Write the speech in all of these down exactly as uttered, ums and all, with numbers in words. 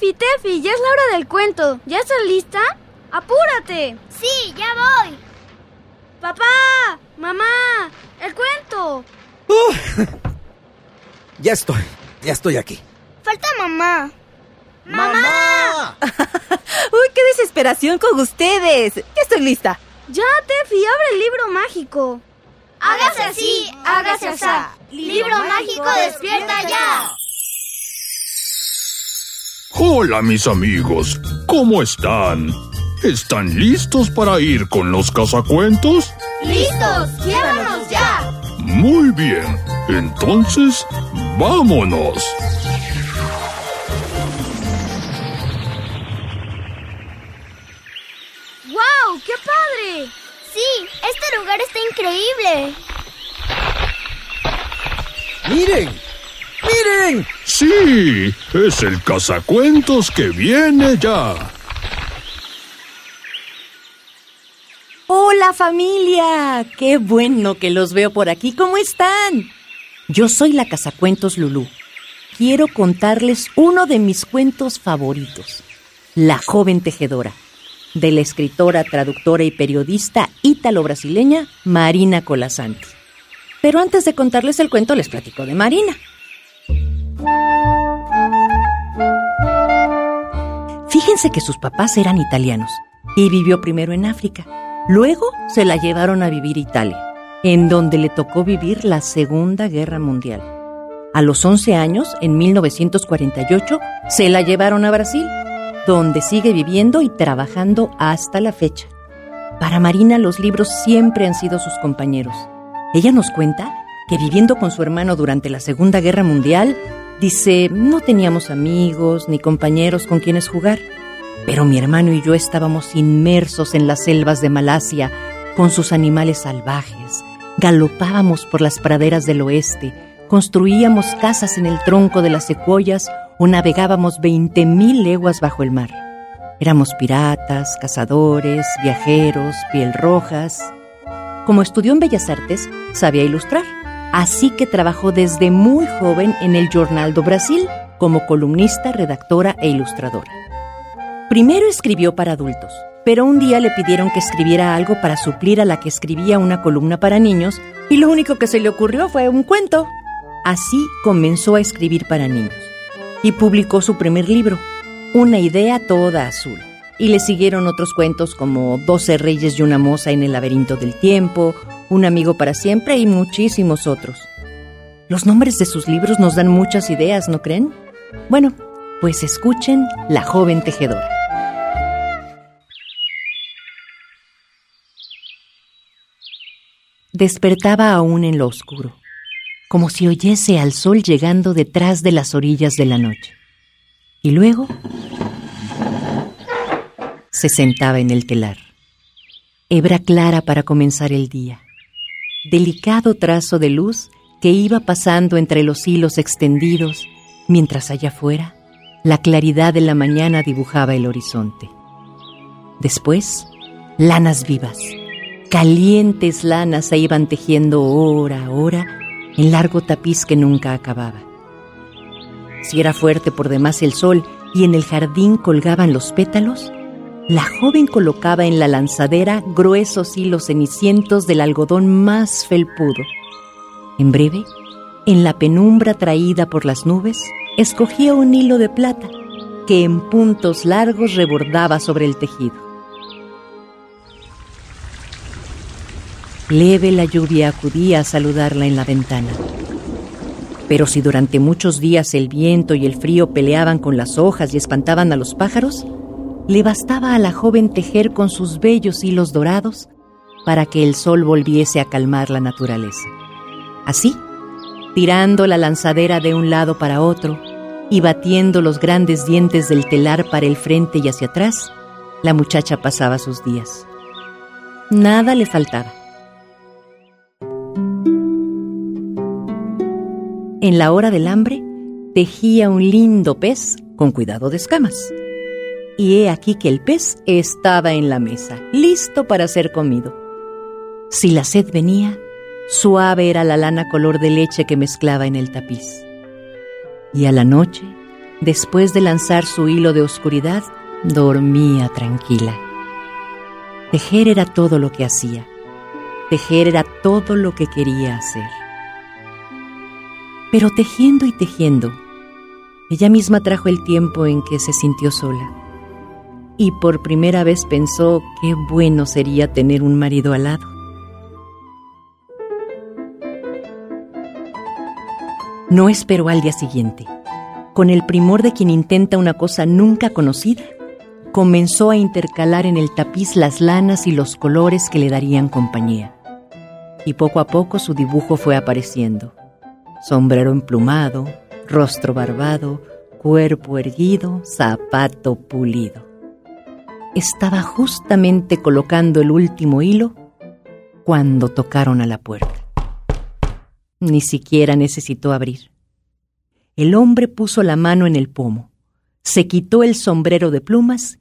Tefi, Tefi, ya es la hora del cuento. ¿Ya estás lista? ¡Apúrate! Sí, ya voy. Papá, mamá, el cuento. Uh, ya estoy, ya estoy aquí. Falta mamá. ¡Mamá! ¡Uy, qué desesperación con ustedes! Ya estoy lista. Ya, Tefi, abre el libro mágico. Hágase así, hágase así. Libro mágico, despierta ya. Hola, mis amigos. ¿Cómo están? ¿Están listos para ir con los cazacuentos? ¡Listos! ¡Llévanos ya! Muy bien. Entonces, vámonos. ¡Guau! ¡Qué padre! Sí, este lugar está increíble. ¡Miren! ¡Miren! Sí, es el cazacuentos que viene ya. ¡Hola, familia! ¡Qué bueno que los veo por aquí! ¿Cómo están? Yo soy la Cazacuentos Lulú. Quiero contarles uno de mis cuentos favoritos, La joven tejedora, de la escritora, traductora y periodista ítalo-brasileña Marina Colasanti. Pero antes de contarles el cuento, les platico de Marina. Fíjense que sus papás eran italianos y vivió primero en África. Luego se la llevaron a vivir a Italia, en donde le tocó vivir la Segunda Guerra Mundial. A los once años, en mil novecientos cuarenta y ocho, se la llevaron a Brasil, donde sigue viviendo y trabajando hasta la fecha. Para Marina, los libros siempre han sido sus compañeros. Ella nos cuenta que viviendo con su hermano durante la Segunda Guerra Mundial, dice, no teníamos amigos ni compañeros con quienes jugar. Pero mi hermano y yo estábamos inmersos en las selvas de Malasia con sus animales salvajes. Galopábamos por las praderas del oeste, construíamos casas en el tronco de las secuoyas o navegábamos veinte mil leguas bajo el mar. Éramos piratas, cazadores, viajeros, piel rojas. Como estudió en Bellas Artes, sabía ilustrar, así que trabajó desde muy joven en el Jornal do Brasil como columnista, redactora e ilustradora. Primero escribió para adultos, pero un día le pidieron que escribiera algo para suplir a la que escribía una columna para niños y lo único que se le ocurrió fue un cuento. Así comenzó a escribir para niños y publicó su primer libro, Una idea toda azul. Y le siguieron otros cuentos como Doce reyes y una moza en el laberinto del tiempo, Un amigo para siempre y muchísimos otros. Los nombres de sus libros nos dan muchas ideas, ¿no creen? Bueno, pues escuchen La joven tejedora. Despertaba aún en lo oscuro, como si oyese al sol llegando detrás de las orillas de la noche. Y luego se sentaba en el telar. Hebra clara para comenzar el día. Delicado trazo de luz que iba pasando entre los hilos extendidos, mientras allá afuera la claridad de la mañana dibujaba el horizonte. Después, lanas vivas. Calientes lanas se iban tejiendo hora a hora en largo tapiz que nunca acababa. Si era fuerte por demás el sol y en el jardín colgaban los pétalos, la joven colocaba en la lanzadera gruesos hilos cenicientos del algodón más felpudo. En breve, en la penumbra traída por las nubes, escogía un hilo de plata que en puntos largos rebordaba sobre el tejido. Leve la lluvia acudía a saludarla en la ventana. Pero si durante muchos días el viento y el frío peleaban con las hojas y espantaban a los pájaros, le bastaba a la joven tejer con sus bellos hilos dorados para que el sol volviese a calmar la naturaleza. Así, tirando la lanzadera de un lado para otro y batiendo los grandes dientes del telar para el frente y hacia atrás, la muchacha pasaba sus días. Nada le faltaba. En la hora del hambre, tejía un lindo pez con cuidado de escamas. Y he aquí que el pez estaba en la mesa, listo para ser comido. Si la sed venía, suave era la lana color de leche que mezclaba en el tapiz. Y a la noche, Después de lanzar su hilo de oscuridad, dormía tranquila. Tejer era todo lo que hacía. Tejer era todo lo que quería hacer. Pero tejiendo y tejiendo, ella misma trajo el tiempo en que se sintió sola. Y por primera vez pensó qué bueno sería tener un marido al lado. No esperó al día siguiente. Con el primor de quien intenta una cosa nunca conocida, comenzó a intercalar en el tapiz las lanas y los colores que le darían compañía. Y poco a poco su dibujo fue apareciendo. Sombrero emplumado, rostro barbado, cuerpo erguido, zapato pulido. Estaba justamente colocando el último hilo cuando tocaron a la puerta. Ni siquiera necesitó abrir. El hombre puso la mano en el pomo, se quitó el sombrero de plumas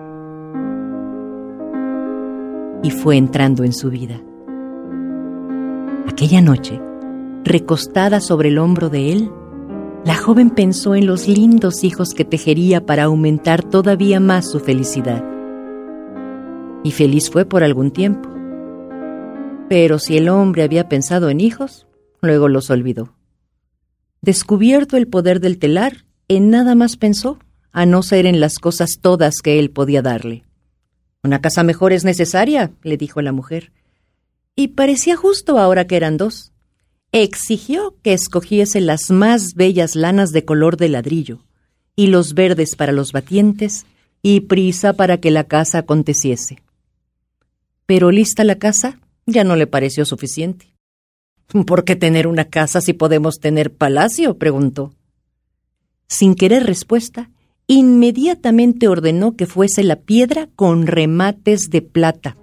y fue entrando en su vida. Aquella noche, recostada sobre el hombro de él, la joven pensó en los lindos hijos que tejería para aumentar todavía más su felicidad. Y feliz fue por algún tiempo. Pero si el hombre había pensado en hijos, luego los olvidó. Descubierto el poder del telar, en nada más pensó, a no ser en las cosas todas que él podía darle. «Una casa mejor es necesaria», le dijo la mujer. Y parecía justo ahora que eran dos. Exigió que escogiese las más bellas lanas de color de ladrillo, y los verdes para los batientes, y prisa para que la casa aconteciese. Pero lista la casa, ya no le pareció suficiente. «¿Por qué tener una casa si podemos tener palacio?», preguntó. Sin querer respuesta, inmediatamente ordenó que fuese la piedra con remates de plata.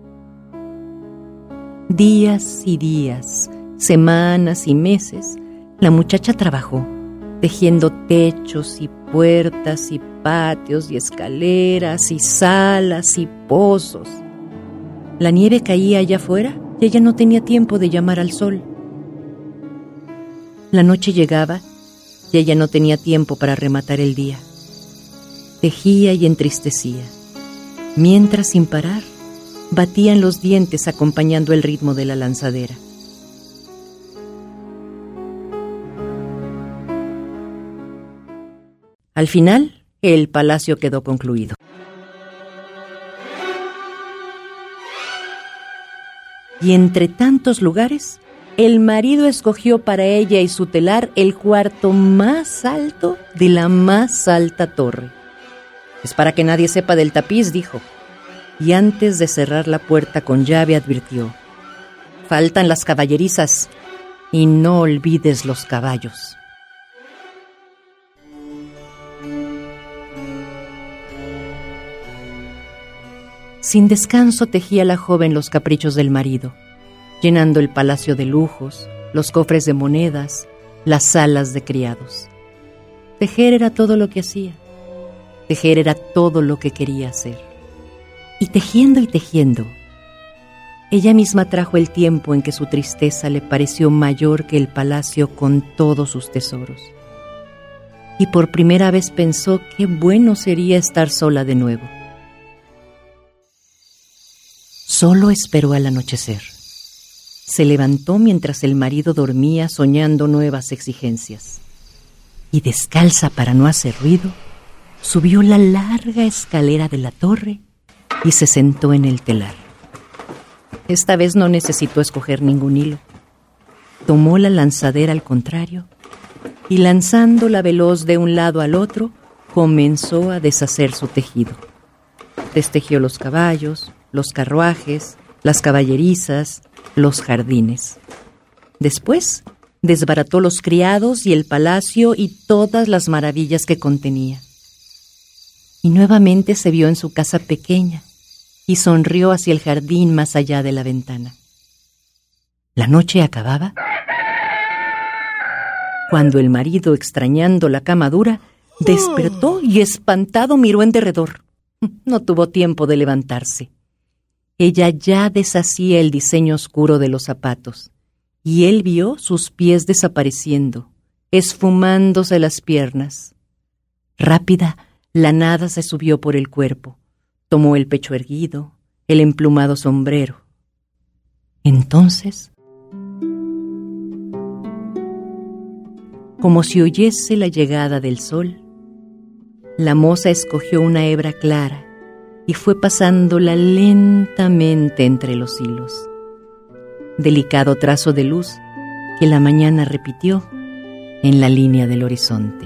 Días y días, semanas y meses, la muchacha trabajó, tejiendo techos y puertas y patios y escaleras y salas y pozos. La nieve caía allá afuera y ella no tenía tiempo de llamar al sol. La noche llegaba y ella no tenía tiempo para rematar el día. Tejía y entristecía, mientras sin parar batían los dientes acompañando el ritmo de la lanzadera. Al final, el palacio quedó concluido. Y entre tantos lugares, el marido escogió para ella y su telar el cuarto más alto de la más alta torre. «Es para que nadie sepa del tapiz», dijo, y antes de cerrar la puerta con llave advirtió: «Faltan las caballerizas y no olvides los caballos». Sin descanso tejía la joven los caprichos del marido, llenando el palacio de lujos, los cofres de monedas, las salas de criados. Tejer era todo lo que hacía. Tejer era todo lo que quería hacer. Y tejiendo y tejiendo, ella misma trajo el tiempo en que su tristeza le pareció mayor que el palacio con todos sus tesoros. Y por primera vez pensó qué bueno sería estar sola de nuevo. Solo esperó al anochecer. Se levantó mientras el marido dormía soñando nuevas exigencias. Y descalza para no hacer ruido, subió la larga escalera de la torre y se sentó en el telar. Esta vez no necesitó escoger ningún hilo. Tomó la lanzadera al contrario y lanzándola veloz de un lado al otro, comenzó a deshacer su tejido. Destejió los caballos, los carruajes, las caballerizas, los jardines. Después, desbarató los criados y el palacio y todas las maravillas que contenía. Y nuevamente se vio en su casa pequeña y sonrió hacia el jardín más allá de la ventana. La noche acababa cuando el marido, extrañando la cama dura, despertó y espantado miró en derredor. No tuvo tiempo de levantarse. Ella ya deshacía el diseño oscuro de los zapatos, y él vio sus pies desapareciendo, esfumándose las piernas. Rápida, la nada se subió por el cuerpo, tomó el pecho erguido, el emplumado sombrero. Entonces, como si oyese la llegada del sol, la moza escogió una hebra clara y fue pasándola lentamente entre los hilos. Delicado trazo de luz que la mañana repitió en la línea del horizonte.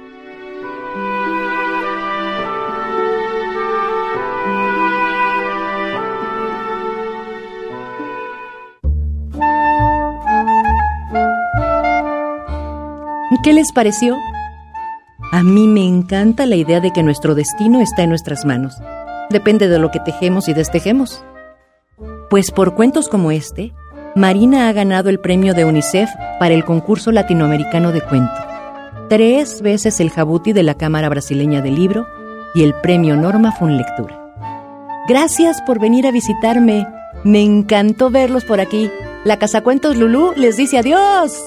¿Qué les pareció? A mí me encanta la idea de que nuestro destino está en nuestras manos. Depende de lo que tejemos y destejemos. Pues por cuentos como este, Marina ha ganado el premio de UNICEF para el concurso latinoamericano de cuento, tres veces el Jabuti de la Cámara Brasileña del Libro y el premio Norma Funlectura. Gracias por venir a visitarme. Me encantó verlos por aquí. La Casacuentos Lulú les dice adiós.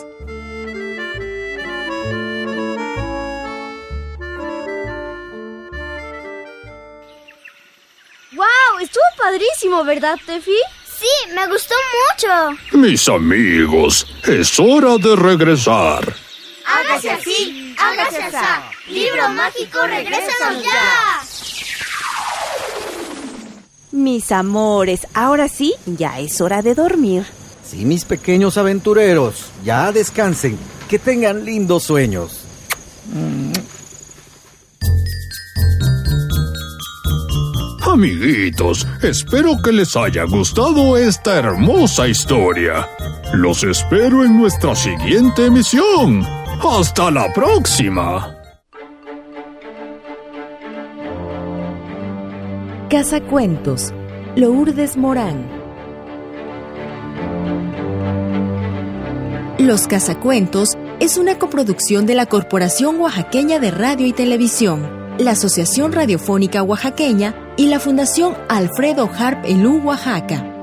¡Wow! Estuvo padrísimo, ¿verdad, Tefi? Sí, me gustó mucho. Mis amigos, es hora de regresar. Hágase así, hágase así. Libro mágico, regrésanos ya. Mis amores, ahora sí, ya es hora de dormir. Sí, mis pequeños aventureros, ya descansen, que tengan lindos sueños. Amiguitos, espero que les haya gustado esta hermosa historia. Los espero en nuestra siguiente emisión. ¡Hasta la próxima! Casacuentos, Lourdes Morán. Los Casacuentos es una coproducción de la Corporación Oaxaqueña de Radio y Televisión, la Asociación Radiofónica Oaxaqueña y la Fundación Alfredo Harp Elú, Oaxaca.